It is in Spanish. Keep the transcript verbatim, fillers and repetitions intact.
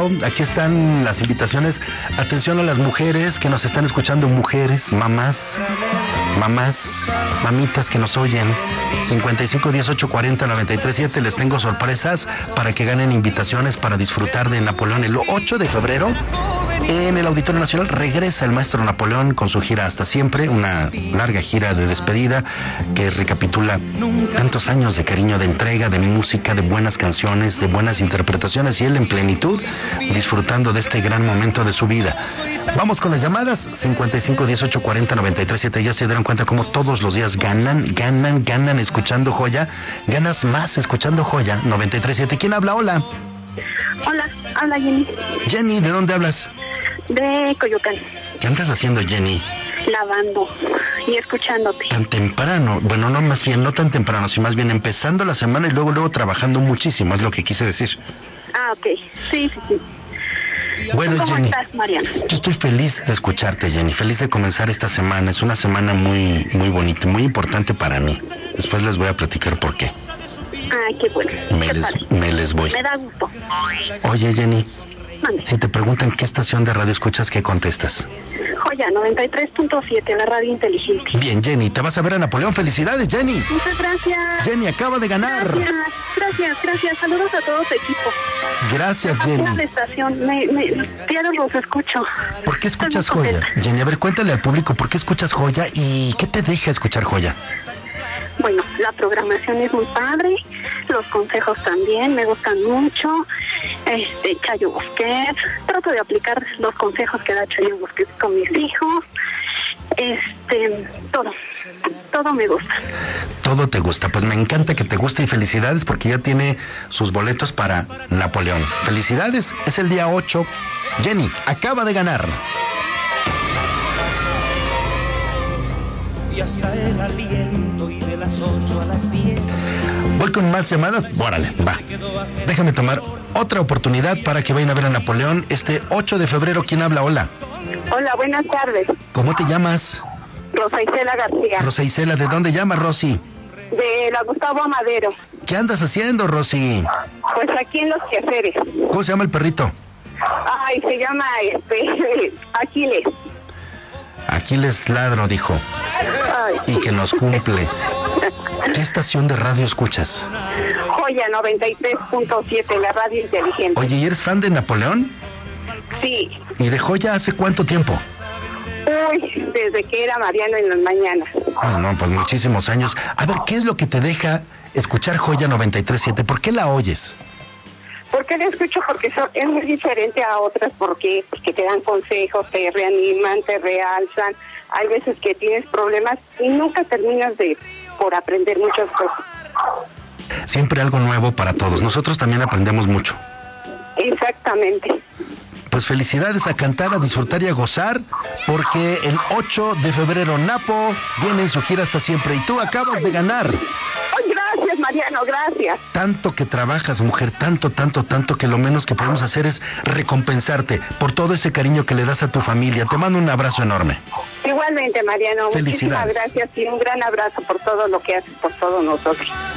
Bilbao. Aquí están las invitaciones. Atención a las mujeres que nos están escuchando, mujeres, mamás, mamás, mamitas que nos oyen. cincuenta y cinco, dieciocho, cuarenta, noventa y tres, siete. Les tengo sorpresas para que ganen invitaciones para disfrutar de Napoleón el ocho de febrero. En el Auditorio Nacional regresa el maestro Napoleón con su gira Hasta Siempre, una larga gira de despedida que recapitula tantos años de cariño, de entrega, de música, de buenas canciones, de buenas interpretaciones, y él en plenitud disfrutando de este gran momento de su vida. Vamos con las llamadas. cincuenta y cinco, dieciocho, cuarenta, noventa y tres, siete. Ya se dieron cuenta cómo todos los días ganan, ganan, ganan escuchando Joya. Ganas más escuchando Joya. noventa y tres, siete. ¿Quién habla? Hola. Hola, habla Jenny. Jenny, ¿de dónde hablas? De Coyoacán. ¿Qué andas haciendo, Jenny? Lavando y escuchándote. Tan temprano, bueno, no más bien, no tan temprano, sino más bien empezando la semana y luego, luego trabajando muchísimo, es lo que quise decir. Ah, ok, sí, sí, sí. Bueno, ¿Cómo Jenny, estás, Mariana? Yo estoy feliz de escucharte, Jenny, feliz de comenzar esta semana, es una semana muy, muy bonita, muy importante para mí. Después les voy a platicar por qué. Ah, qué bueno. Me, qué les, padre. me les voy. Me da gusto. Oye, Jenny, Mande. si te preguntan qué estación de radio escuchas, ¿qué contestas? Joya, noventa y tres punto siete, la radio inteligente. Bien, Jenny, te vas a ver a Napoleón. ¡Felicidades, Jenny! Muchas gracias. Jenny acaba de ganar. Gracias, gracias, gracias. Saludos a todo tu equipo. Gracias, Aquí en la Jenny. estación, me, me, diario los escucho. ¿Por qué escuchas Estoy muy Joya? contenta. Jenny, a ver, cuéntale al público, ¿por qué escuchas Joya y qué te deja escuchar Joya? Bueno, la programación es muy padre, los consejos también me gustan mucho. Este, Chayo Busquets, trato de aplicar los consejos que da Chayo Busquets con mis hijos. Este, todo, todo me gusta. Todo te gusta, pues me encanta que te guste y felicidades porque ya tiene sus boletos para Napoleón. Felicidades, es el día ocho. Jenny, acaba de ganar. Y hasta el aliento y de las ocho a las diez. Voy con más llamadas. Órale, va. Déjame tomar otra oportunidad para que vayan a ver a Napoleón este ocho de febrero. ¿Quién habla? Hola. Hola, buenas tardes. ¿Cómo te llamas? Rosa Isela García, Rosa Isela, ¿de dónde llamas, Rosy? de la Gustavo Amadero. ¿Qué andas haciendo, Rosy? Pues aquí en los quehaceres. ¿Cómo se llama el perrito? Ay, se llama este Aquiles. Aquiles Ladro, dijo. Ay. Y que nos cumple. ¿Qué estación de radio escuchas? Joya noventa y tres punto siete, la radio inteligente. Oye, ¿y eres fan de Napoleón? Sí. ¿Y de Joya hace cuánto tiempo? Uy, desde que era Mariano en las mañanas. Ah, no, pues muchísimos años. A ver, ¿qué es lo que te deja escuchar Joya noventa y tres siete? ¿Por qué la oyes? ¿Por qué la escucho? Porque son, es muy diferente a otras, porque, porque te dan consejos, te reaniman, te realzan. Hay veces que tienes problemas y nunca terminas de por aprender muchas cosas. Siempre algo nuevo para todos. Nosotros también aprendemos mucho. Exactamente. Pues felicidades, a cantar, a disfrutar y a gozar, porque el ocho de febrero Napo viene en su gira Hasta Siempre y tú acabas de ganar. Ay, gracias, Mariano, gracias. Tanto que trabajas, mujer, tanto, tanto, tanto que lo menos que podemos hacer es recompensarte por todo ese cariño que le das a tu familia. Te mando un abrazo enorme. Igualmente, Mariano. Felicidades. Muchísimas gracias y un gran abrazo por todo lo que haces por todos nosotros.